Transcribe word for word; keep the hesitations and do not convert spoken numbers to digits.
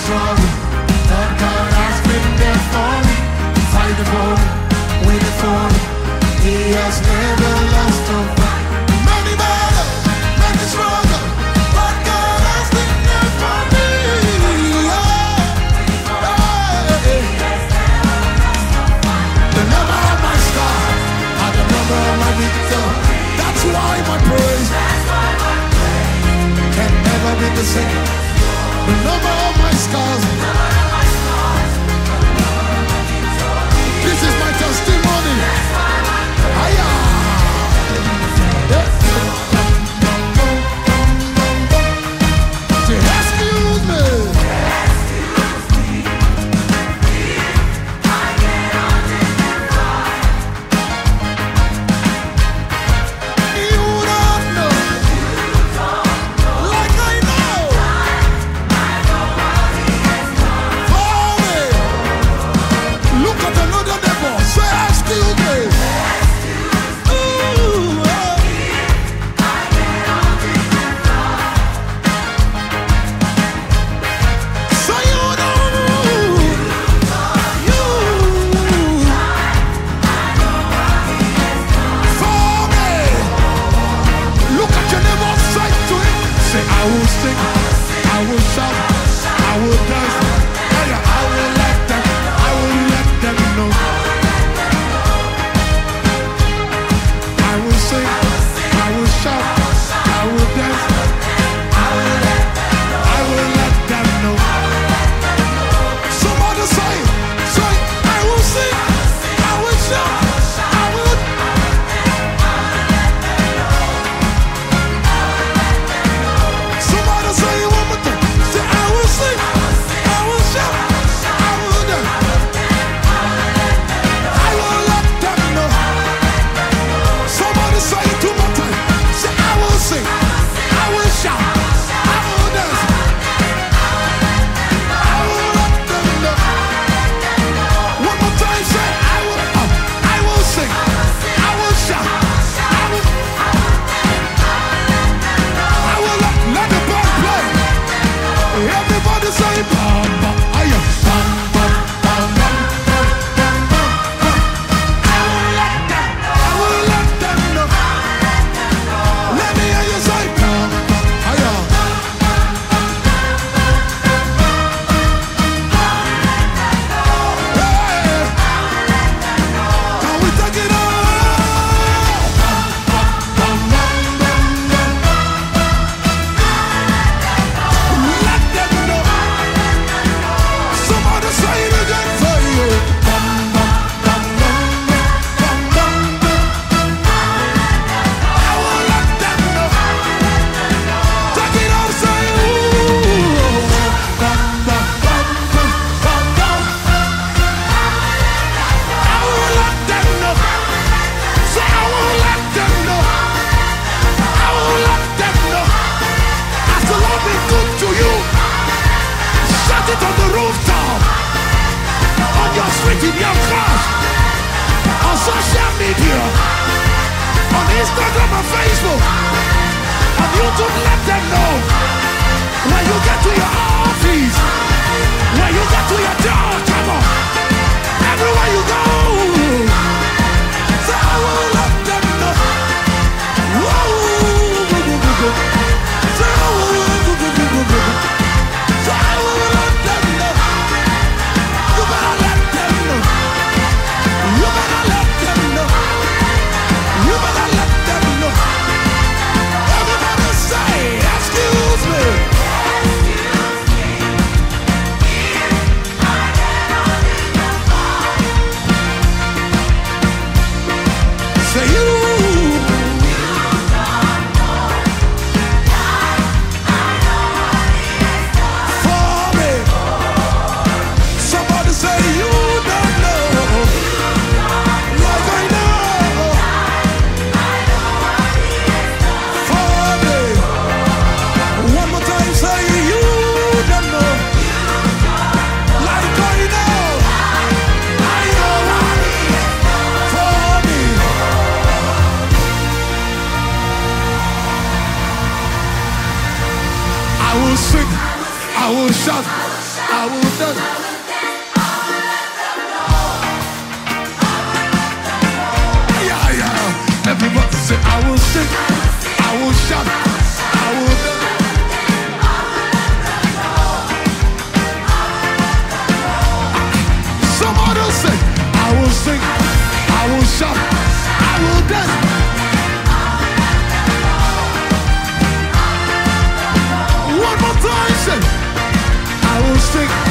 struggle, but God has been there for me. Fighting for me, waiting for me. He has never lost a fight. Many battles, many struggles, but God has been there for me. The number of my scars are the number of my victory. That's why my praise can never be the same. The number of my scars. This is my testimony. Hiya. Yes. Say, excuse me. You don't know. Like I know. For me. Look at another neighbor. Say, excuse me. Ooh, oh. Say you don't know. You. For me. Look at your neighbor. Say to him. Say, I will sing. I will shout. I will dance. Hey, I will let them. I will let them know. I will sing. I will shout. I will dance. I will let. I will let them know. Somebody say, say, I will sing. I will shout. I will. Somebody say it one more time. Say, I will sing. I will shout. I will dance. I will let them know. Somebody say it two more times. Say, I will sing. I will shout. I will dance. I will let them know. One more time. Say, I will. uh, I will sing. I will shout. I will. I will let, let the band play. Everybody say, bam, bam, aye, bam, bam, bam, bam, bam, bam, bam, bam. I will let them, I will let them know. Let me hear you say, bam, bam, aye. Hey, can we take it on? Bam, bam, bam, bam, bam. Let them know. Somebody say it again for you. Bam, bam, bam, bam, bam, bam, bam. I will let them know. Take it on, say ooh. Bam, bam, bam, bam, bam, bam. I will let them know. Say I will let them know. I will let them know. Has the Lord been good to you? Shout it on the rooftop, on your street, in your class, on social media, on Instagram and Facebook, on YouTube. Let them know. When you get to your office, when you get to your job, come on, everywhere you go, say I will let them know. Whoa. Say I will. Say I will let them know. You better let them know. You better let them know. You better let them know. Everybody say, excuse me. I will dance. Yeah, yeah. Everybody say, I will sing, I will shout, I will dance. Somebody say, I will sing, I will shout, I will dance. One more time, say, I will sing.